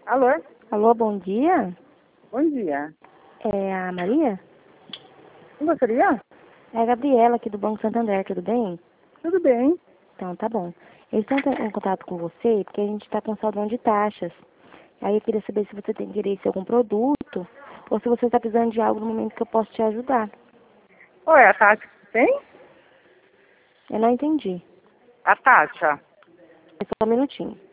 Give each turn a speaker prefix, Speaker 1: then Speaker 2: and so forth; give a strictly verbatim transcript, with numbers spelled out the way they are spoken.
Speaker 1: Alô?
Speaker 2: Alô, bom dia.
Speaker 1: Bom dia.
Speaker 2: É a Maria?
Speaker 1: Quem gostaria?
Speaker 2: É a Gabriela aqui do Banco Santander, tudo bem?
Speaker 1: Tudo bem.
Speaker 2: Então, tá bom. Eu estou em em contato com você porque a gente está com saldão de taxas. Aí eu queria saber se você tem interesse em algum produto ou se você está precisando de algo no momento que eu posso te ajudar.
Speaker 1: Oi, a Tati tem?
Speaker 2: Eu não entendi.
Speaker 1: A Tati.
Speaker 2: É só um minutinho.